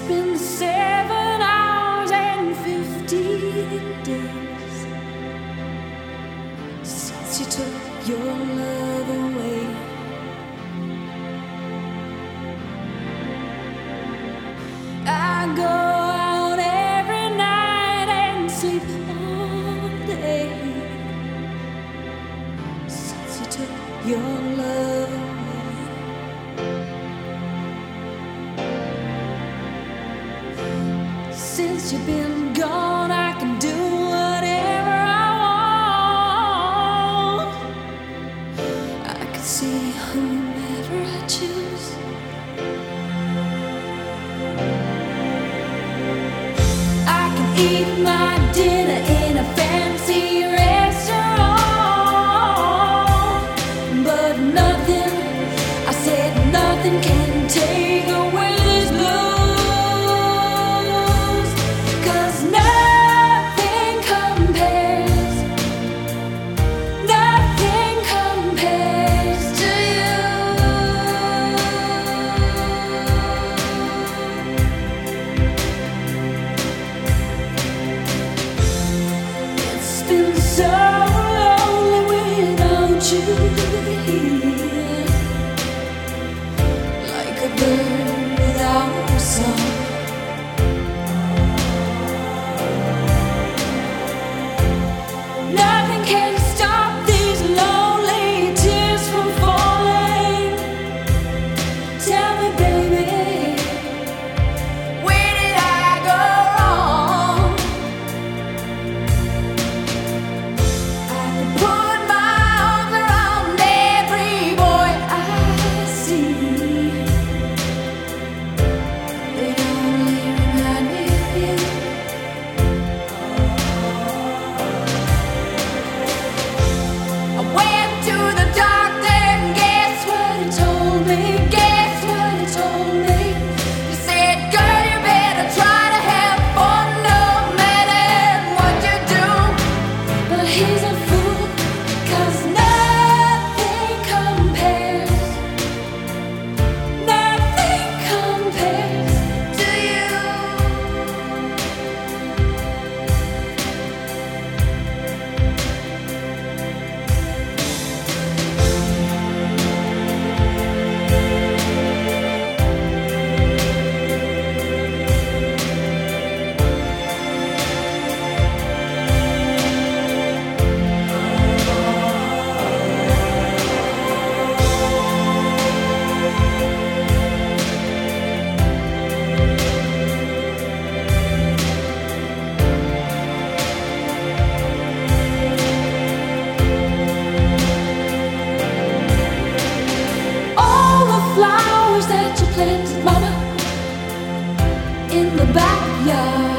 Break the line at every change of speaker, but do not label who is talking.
been 7 hours and 15 days since you took your love away. I go out every night and sleep all day since you took your love away. Since you've been gone, I can do whatever I want. I can see whomever I choose. I can eat my dinner in a fancy restaurant, but nothing, I said nothing can take away this blues. So lonely without you here, like a bird without a song. Nothing can stop these lonely tears from falling. Tell me, baby, where did I go wrong? Put my arms around every boy I see. They only remind me of you. I went to the doctor and guess what he told me? Guess what he told me? He said, girl, you better try to have fun no matter what you do. But he's a fool, 'cause nothing compares to you. All the flowers that you planted, mama, in the backyard.